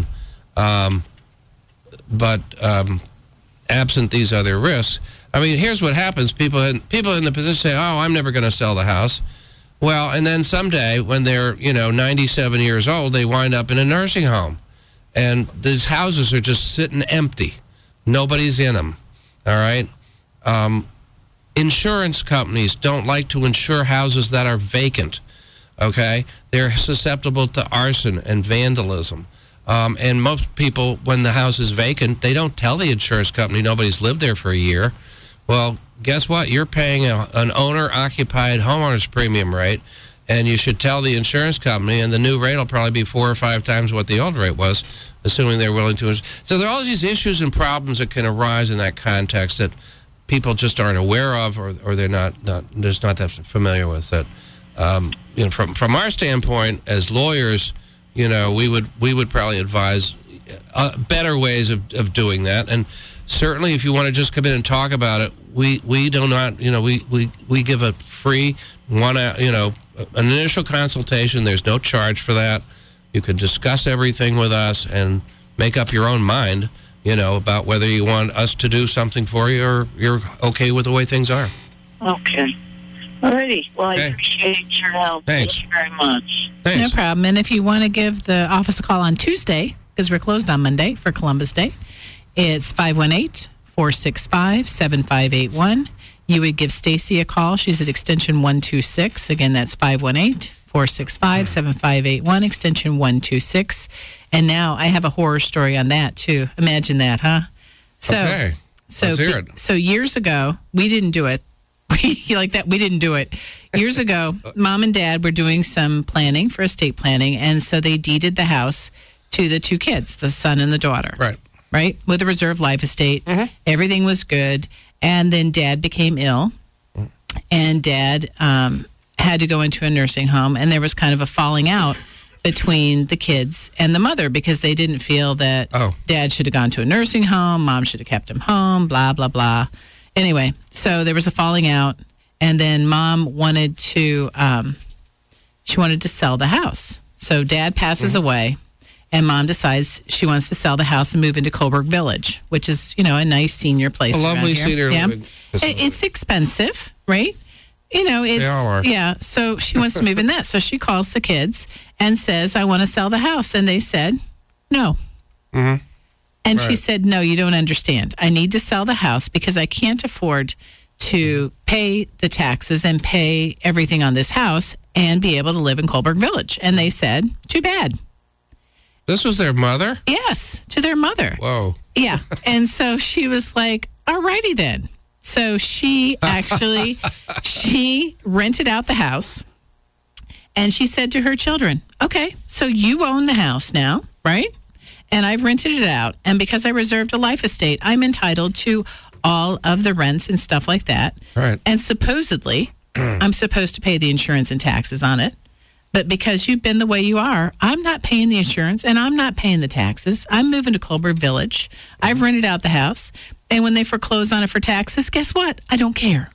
But absent these other risks, I mean, here's what happens. People in the position say, oh, I'm never going to sell the house. Well, and then someday when they're, 97 years old, they wind up in a nursing home. And these houses are just sitting empty. Nobody's in them. All right? Insurance companies don't like to insure houses that are vacant. Okay? They're susceptible to arson and vandalism. And most people, when the house is vacant, they don't tell the insurance company nobody's lived there for a year. Well, guess what? You're paying an owner-occupied homeowner's premium rate, and you should tell the insurance company, and the new rate will probably be 4 or 5 times what the old rate was, assuming they're willing to. So there are all these issues and problems that can arise in that context that people just aren't aware of, or they're not just not that familiar with. That from our standpoint as lawyers, we would probably advise better ways of doing that. And certainly, if you want to just come in and talk about it, we do not, we give a free an initial consultation. There's no charge for that. You can discuss everything with us and make up your own mind, about whether you want us to do something for you or you're okay with the way things are. Okay. All righty. Well, I appreciate your help. Thanks. Thank you very much. Thanks. No problem. And if you want to give the office a call on Tuesday, because we're closed on Monday for Columbus Day, it's 518-465-7581. You would give Stacy a call. She's at extension 126. Again, that's 518-465-7581, extension 126. And now I have a horror story on that, too. Imagine that, huh? Okay. Let's hear it. So years ago, we didn't do it. We didn't do it. Years ago, Mom and Dad were doing some planning for estate planning, and so they deeded the house to the 2 kids, the son and the daughter. Right? With a reserved life estate. Mm-hmm. Everything was good. And then Dad became ill. And Dad had to go into a nursing home. And there was kind of a falling out between the kids and the mother, because they didn't feel that Dad should have gone to a nursing home. Mom should have kept him home, blah, blah, blah. Anyway, so there was a falling out. And then Mom wanted to, she wanted to sell the house. So Dad passes away. And Mom decides she wants to sell the house and move into Coburg Village, which is, a nice senior place. A lovely senior living facility. It's expensive, right? It's, they all are. Yeah, so she wants to move in that. So she calls the kids and says, I want to sell the house. And they said, no. Mm-hmm. And she said, no, you don't understand. I need to sell the house because I can't afford to pay the taxes and pay everything on this house and be able to live in Coburg Village. And they said, too bad. This was their mother? Yes, to their mother. Whoa. Yeah. And so she was like, all righty then. So she actually, she rented out the house, and she said to her children, okay, so you own the house now, right? And I've rented it out. And because I reserved a life estate, I'm entitled to all of the rents and stuff like that. Right. And supposedly, I'm supposed to pay the insurance and taxes on it. But because you've been the way you are, I'm not paying the insurance and I'm not paying the taxes. I'm moving to Colbert Village. I've rented out the house. And when they foreclose on it for taxes, guess what? I don't care.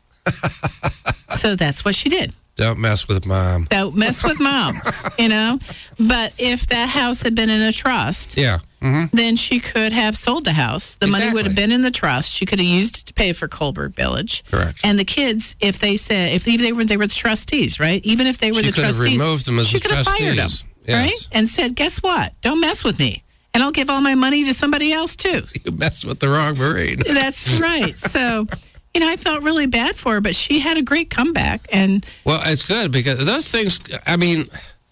So that's what she did. Don't mess with mom. Don't mess with mom, you know? But if that house had been in a trust, Yeah. Mm-hmm. then she could have sold the house. The money would have Exactly. been in the trust. She could have used it to pay for Colbert Village. Correct. And the kids, if they said, if they were the trustees, right? Even if they were She the could have trustees, removed them as she the could have fired them, trustees. right? Yes. And said, guess what? Don't mess with me. And I'll give all my money to somebody else too. You messed with the wrong Marine. That's right. So, you know, I felt really bad for her, but she had a great comeback. And Well, it's good because those things, I mean,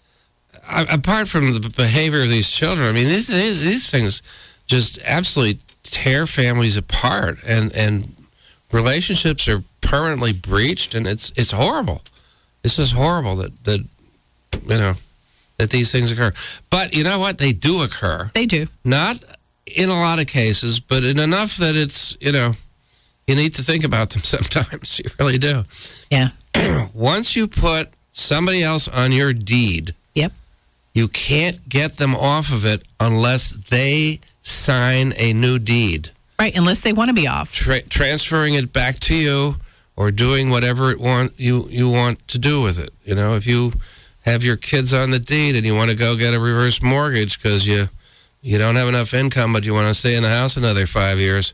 apart from the behavior of these children, I mean, these things just absolutely tear families apart, and relationships are permanently breached, and it's horrible. It's just horrible that you know, that these things occur. But you know what? They do occur. they do. Not in a lot of cases, but in enough that it's, you know, you need to think about them sometimes. You really do. Yeah. Once you put somebody else on your deed, Yep. you can't get them off of it unless they sign a new deed. Right. Unless they want to be off. Transferring it back to you or doing whatever you want to do with it. You know, if you have your kids on the deed and you want to go get a reverse mortgage because you don't have enough income but you want to stay in the house another 5 years,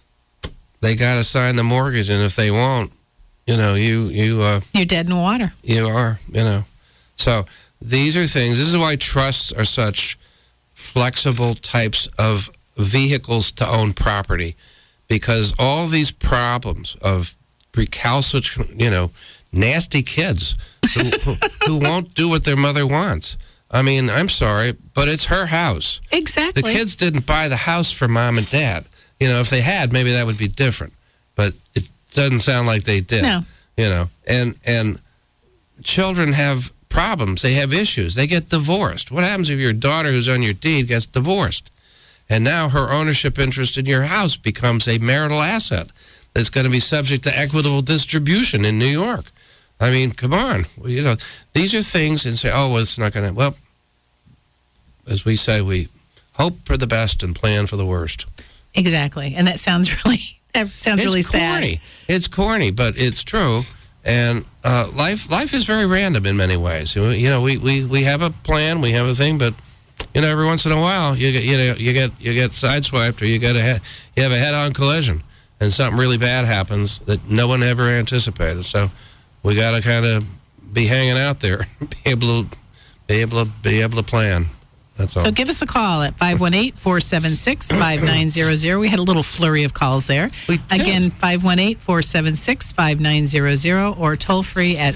they got to sign the mortgage. And if they won't, you know, You're dead in the water. you are, you know. So these are things. This is why trusts are such flexible types of vehicles to own property, because all these problems of recalcitrant, you know, nasty kids who won't do what their mother wants. I mean, I'm sorry, but it's her house. Exactly. The kids didn't buy the house for mom and dad. You know, if they had, maybe that would be different. But it doesn't sound like they did. No. You know, and children have problems. They have issues. They get divorced. What happens if your daughter who's on your deed gets divorced? And now her ownership interest in your house becomes a marital asset that's going to be subject to equitable distribution in New York. I mean, come on. Well, you know, these are things and say, oh, well, it's not going to, well, as we say, we hope for the best and plan for the worst. Exactly. And that sounds really really sad. Corny. It's corny, but it's true. And life is very random in many ways. You know, we have a plan, we have a thing, but you know, every once in a while you get sideswiped, or you have a head-on collision, and something really bad happens that no one ever anticipated. So we got to kind of be hanging out there, be able to plan. That's all. So give us a call at 518-476-5900. We had a little flurry of calls there. We did. Again, 518-476-5900, or toll free at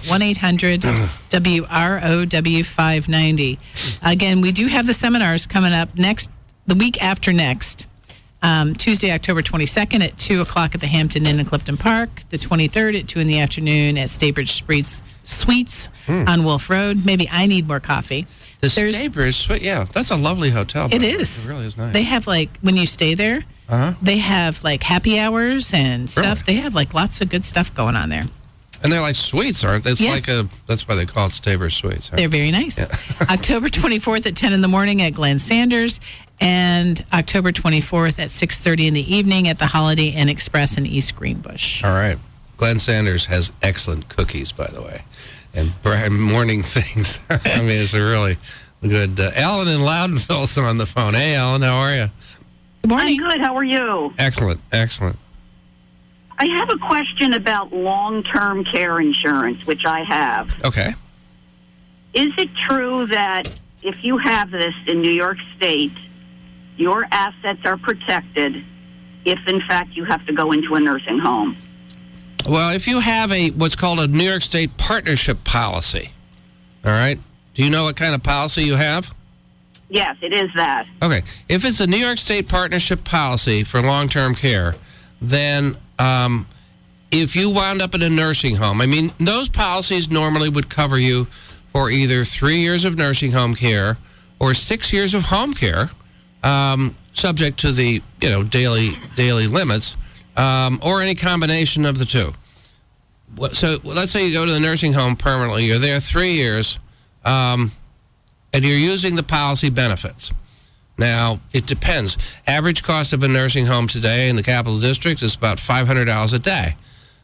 1-800-WROW-590. Again, we do have the seminars coming up the week after next. Tuesday, October 22nd at 2 o'clock at the Hampton Inn in Clifton Park. The 23rd at 2 in the afternoon at Staybridge Suites on Wolf Road. Maybe I need more coffee. The Staybridge Suite, yeah, that's a lovely hotel. It is. It really is nice. They have, like, when you stay there, they have, like, happy hours and stuff. Really? They have, like, lots of good stuff going on there. And they're like suites, aren't they? It's Yeah. that's why they call it Staybridge Suites. Huh? They're very nice. October 24th at 10 in the morning at Glenn Sanders, and October 24th at 6:30 in the evening at the Holiday Inn Express in East Greenbush. All right. Glenn Sanders has excellent cookies, by the way, and morning things. I mean, it's a really good. Alan in Loudonville's on the phone. Hey, Alan, how are you? Good morning. I'm good. How are you? Excellent, excellent. I have a question about long-term care insurance, which I have. Okay. Is it true that if you have this in New York State, your assets are protected if, in fact, you have to go into a nursing home? Well, if you have what's called a New York State partnership policy, all right, do you know what kind of policy you have? Yes, it is that. Okay. If it's a New York State partnership policy for long-term care, then if you wound up in a nursing home, I mean, those policies normally would cover you for either 3 years of nursing home care or 6 years of home care, subject to the daily limits, or any combination of the two. So let's say you go to the nursing home permanently. You're there 3 years, and you're using the policy benefits. Now, it depends. Average cost of a nursing home today in the Capital District is about $500 a day.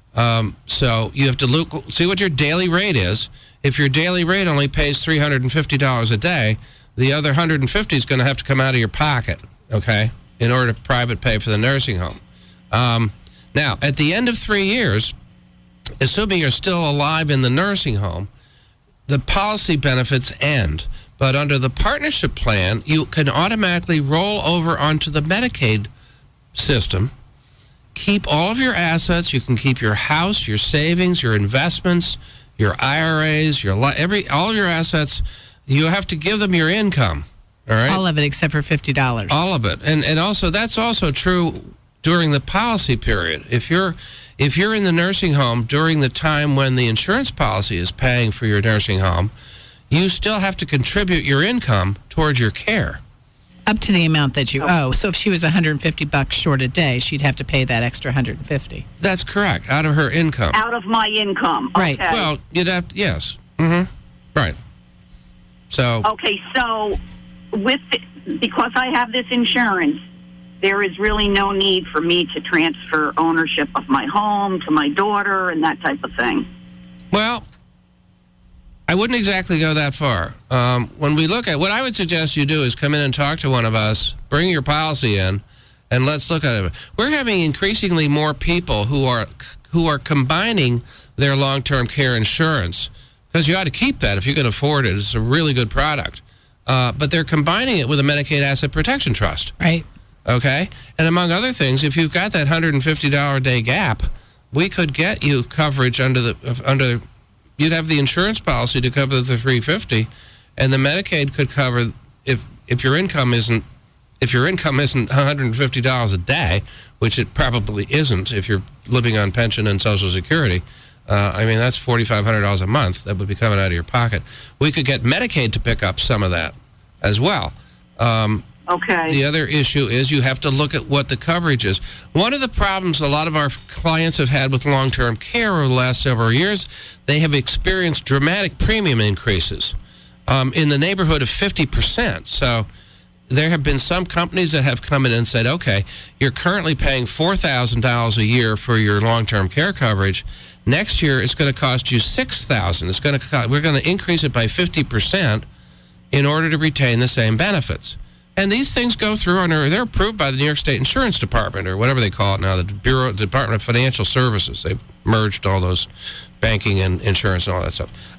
So you have to see what your daily rate is. If your daily rate only pays $350 a day, the other $150 is going to have to come out of your pocket, okay, in order to private pay for the nursing home. Now, at the end of 3 years, assuming you're still alive in the nursing home, the policy benefits end. But under the partnership plan, you can automatically roll over onto the Medicaid system, keep all of your assets. You can keep your house, your savings, your investments, your IRAs, all of your assets. You have to give them your income, all right? All of it except for $50. All of it. And also, that's also true during the policy period. If you're in the nursing home during the time when the insurance policy is paying for your nursing home, you still have to contribute your income towards your care. Up to the amount that you owe. So if she was $150 short a day, she'd have to pay that extra $150. That's correct, out of her income. Out of my income. Right. Okay. Well, you'd have to, yes. Mm-hmm. Right. So. Okay, so because I have this insurance, there is really no need for me to transfer ownership of my home to my daughter and that type of thing. Well, I wouldn't exactly go that far. When we look at what I would suggest you do is come in and talk to one of us, bring your policy in, and let's look at it. We're having increasingly more people who are combining their long-term care insurance, because you ought to keep that if you can afford it. It's a really good product. But they're combining it with a Medicaid Asset Protection Trust. Right. Okay? And among other things, if you've got that $150 a day gap, we could get you coverage under you'd have the insurance policy to cover the $350, and the Medicaid could cover if your income isn't $150 a day, which it probably isn't if you're living on pension and Social Security. I mean, that's $4,500 a month that would be coming out of your pocket. We could get Medicaid to pick up some of that as well. Okay. The other issue is you have to look at what the coverage is. One of the problems a lot of our clients have had with long-term care over the last several years, they have experienced dramatic premium increases in the neighborhood of 50%. So there have been some companies that have come in and said, okay, you're currently paying $4,000 a year for your long-term care coverage. Next year, it's going to cost you $6,000. We're going to increase it by 50% in order to retain the same benefits. And these things go through, and they're approved by the New York State Insurance Department, or whatever they call it now, the Department of Financial Services. They've merged all those banking and insurance and all that stuff.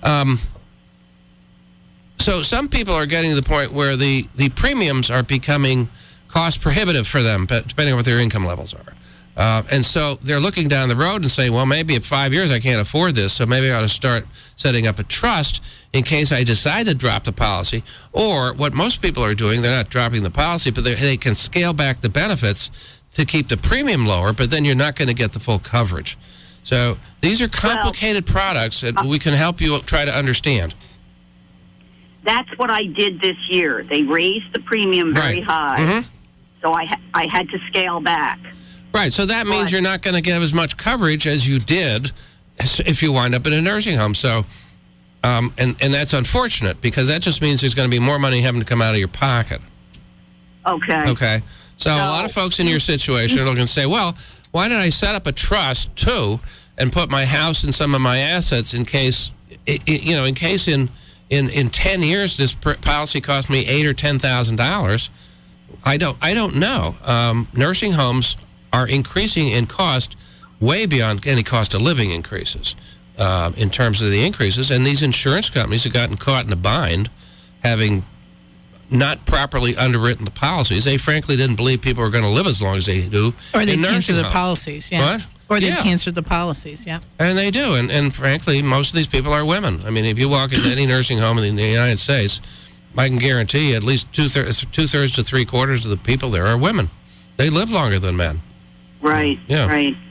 So some people are getting to the point where the premiums are becoming cost prohibitive for them, depending on what their income levels are. And so they're looking down the road and saying, well, maybe in 5 years I can't afford this, so maybe I ought to start setting up a trust in case I decide to drop the policy. Or what most people are doing, they're not dropping the policy, but they can scale back the benefits to keep the premium lower, but then you're not going to get the full coverage. So these are complicated products that we can help you try to understand. That's what I did this year. They raised the premium very high, Mm-hmm. so I had to scale back. Right, so that means you're not going to get as much coverage as you did if you wind up in a nursing home. So, and that's unfortunate, because that just means there's going to be more money having to come out of your pocket. Okay. Okay. So a lot of folks in your situation are looking to say, well, why did I set up a trust too and put my house and some of my assets in case, in 10 years this policy cost me $8,000 or $10,000? I don't know. Nursing homes are increasing in cost way beyond any cost of living increases in terms of the increases. And these insurance companies have gotten caught in a bind, having not properly underwritten the policies. They frankly didn't believe people were going to live as long as they do. Or they in canceled the homes. policies, yeah. What? Or they canceled the policies, yeah. And they do. And frankly, most of these people are women. I mean, if you walk into any nursing home in the United States, I can guarantee you at least two-thirds to three-quarters of the people there are women. They live longer than men. Right, yeah. right.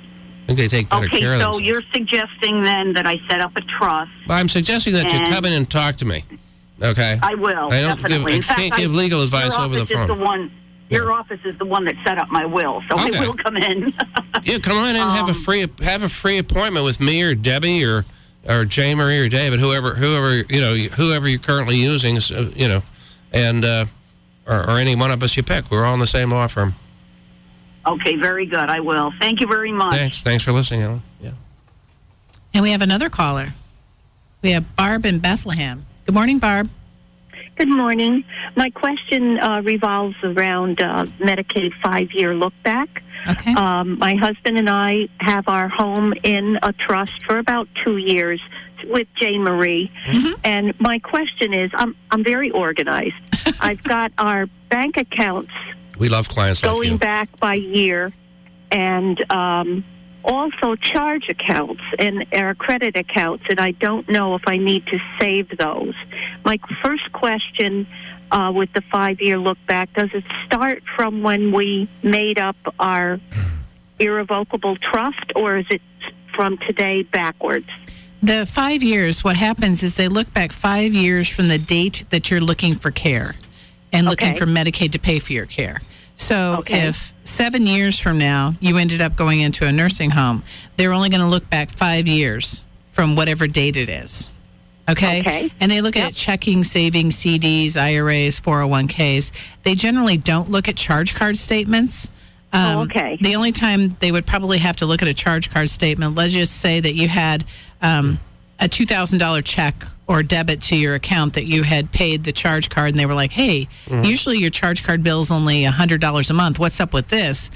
think they take better care of themselves. Okay, so you're suggesting then that I set up a trust. I'm suggesting that you come in and talk to me. Okay? I will, definitely. I can't give legal advice over the phone. Your office is the one that set up my will, so I will come in. Yeah, come on in and have a free appointment with me or Debbie or J. Marie or David, whoever you're currently using, and or any one of us you pick. We're all in the same law firm. Okay, very good. I will. Thank you very much. Thanks for listening, Ellen. Yeah. And we have another caller. We have Barb in Bethlehem. Good morning, Barb. Good morning. My question revolves around Medicaid 5-year look-back. Okay. My husband and I have our home in a trust for about 2 years with Jane Marie. Mm-hmm. And my question is, I'm very organized. I've got our bank accounts. We love clients like you. Going back by year, and also charge accounts and our credit accounts, and I don't know if I need to save those. My first question with the 5-year look back, does it start from when we made up our irrevocable trust, or is it from today backwards? The 5 years, what happens is they look back 5 years from the date that you're looking for care and looking for Medicaid to pay for your care. So if 7 years from now you ended up going into a nursing home, they're only going to look back 5 years from whatever date it is. Okay? And they look at checking, savings, CDs, IRAs, 401ks. They generally don't look at charge card statements. The only time they would probably have to look at a charge card statement, let's just say that you had a $2,000 check or debit to your account that you had paid the charge card, and they were like, hey, usually your charge card bill is only $100 a month. What's up with this?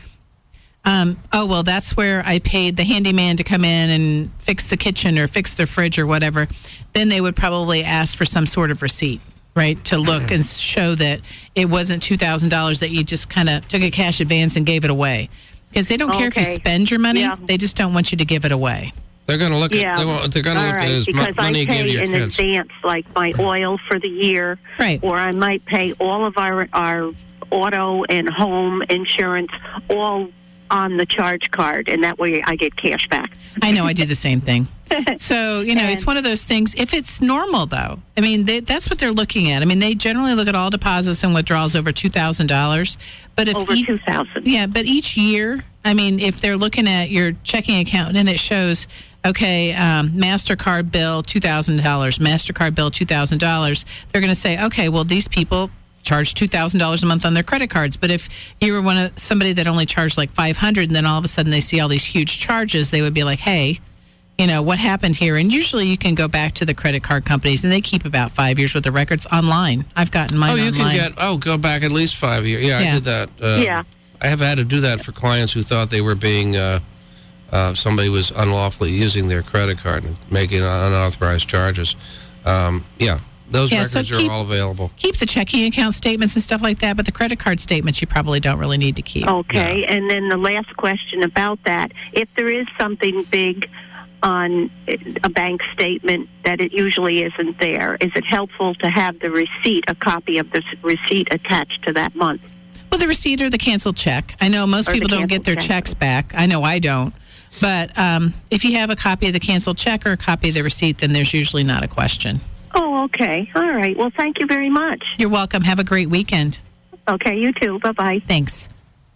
That's where I paid the handyman to come in and fix the kitchen or fix the fridge or whatever. Then they would probably ask for some sort of receipt, right, to look and show that it wasn't $2,000 that you just kind of took a cash advance and gave it away. Because they don't care if you spend your money. Yeah. They just don't want you to give it away. They're going to look at. They're going to look at as money you give to your kids. Because I pay in advance, like my oil for the year, or I might pay all of our auto and home insurance all on the charge card, and that way I get cash back. I know, I do the same thing. So, it's one of those things. If it's normal, though, I mean, that's what they're looking at. I mean, they generally look at all deposits and withdrawals over $2,000. But if over $2,000. Yeah, but each year, I mean, if they're looking at your checking account and it shows, MasterCard bill, $2,000, MasterCard bill, $2,000, they're going to say, okay, well, these people charge $2,000 a month on their credit cards. But if you were somebody that only charged like $500, and then all of a sudden they see all these huge charges, they would be like, hey, what happened here? And usually you can go back to the credit card companies, and they keep about 5 years worth of records online. I've gotten mine online. Go back at least 5 years. Yeah, I did that. I have had to do that for clients who thought they were being, somebody was unlawfully using their credit card and making unauthorized charges. Those records are all available. Keep the checking account statements and stuff like that, but the credit card statements you probably don't really need to keep. Okay, and then the last question about that, if there is something big on a bank statement that it usually isn't there, is it helpful to have the receipt, a copy of the receipt attached to that month? Well, the receipt or the canceled check. I know most people don't get their checks back. I know I don't. But if you have a copy of the canceled check or a copy of the receipt, then there's usually not a question. Oh, okay. All right. Well, thank you very much. You're welcome. Have a great weekend. Okay, you too. Bye-bye. Thanks.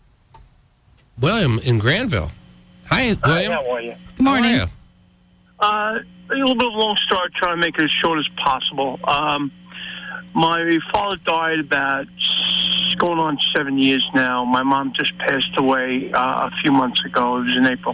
William in Granville. Hi, William. How are you? Good morning. A little bit of a long story, trying to make it as short as possible. My father died about going on 7 years now. My mom just passed away a few months ago. It was in April.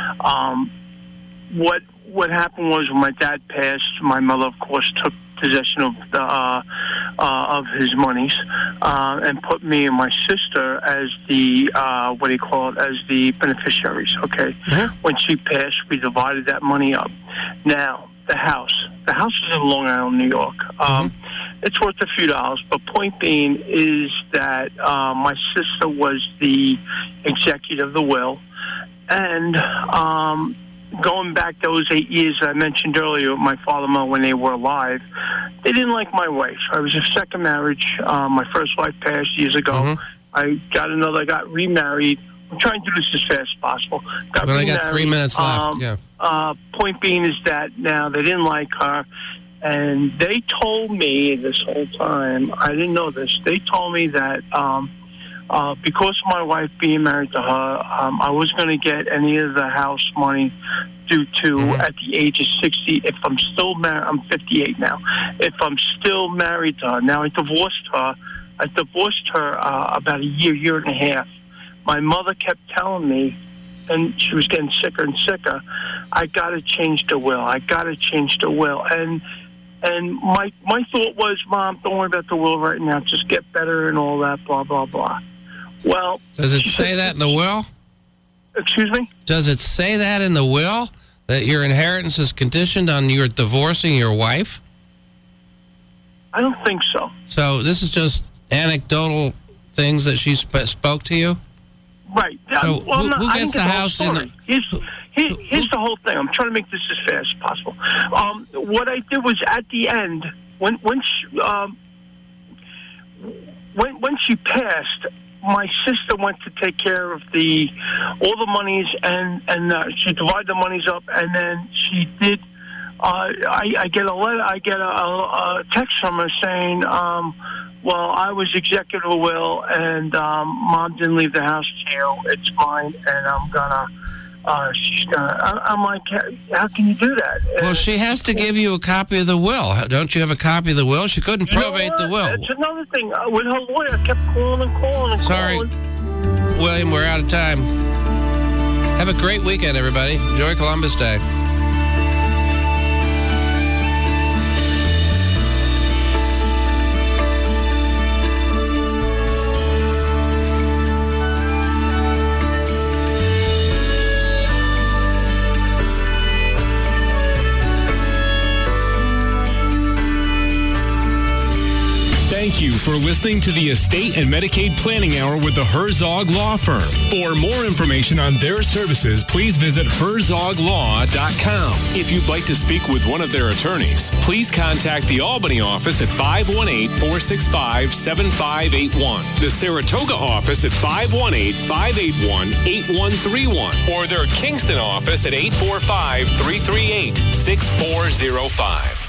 What happened was when my dad passed, my mother, of course, took possession of his monies and put me and my sister as the as the beneficiaries. Okay, when she passed, we divided that money up. Now the house is in Long Island, New York. It's worth a few dollars, but point being is that my sister was the executor of the will, and going back those 8 years that I mentioned earlier with my father and mother when they were alive, they didn't like my wife. I was a second marriage. My first wife passed years ago. I got remarried I'm trying to do this as fast as possible. Well, I got 3 minutes left. Point being is that now they didn't like her, and they told me this whole time, I didn't know this, they told me that because of my wife being married to her, I was going to get any of the house money due to at the age of 60. If I'm still married, I'm 58 now. If I'm still married to her, now I divorced her about a year and a half. My mother kept telling me, and she was getting sicker and sicker, I got to change the will. And my thought was, Mom, don't worry about the will right now. Just get better and all that, blah, blah, blah. Well, does it say that in the will? Excuse me? Does it say that in the will, that your inheritance is conditioned on your divorcing your wife? I don't think so. So this is just anecdotal things that she spoke to you? Right. So who gets the house in the... Here's the whole thing. I'm trying to make this as fast as possible. What I did was at the end, when she passed, my sister went to take care of all the monies, and she divided the monies up, and then she did. I get a letter. I get a text from her saying, "Well, I was executor of will, and Mom didn't leave the house to you. It's fine, and I'm gonna." I'm like, how can you do that? Well, she has to give you a copy of the will. Don't you have a copy of the will? She couldn't probate the will. That's another thing. With her lawyer, I kept calling and calling and calling. Sorry, William, we're out of time. Have a great weekend, everybody. Enjoy Columbus Day. Thank you for listening to the Estate and Medicaid Planning Hour with the Herzog Law Firm. For more information on their services, please visit herzoglaw.com. If you'd like to speak with one of their attorneys, please contact the Albany office at 518-465-7581, the Saratoga office at 518-581-8131, or their Kingston office at 845-338-6405.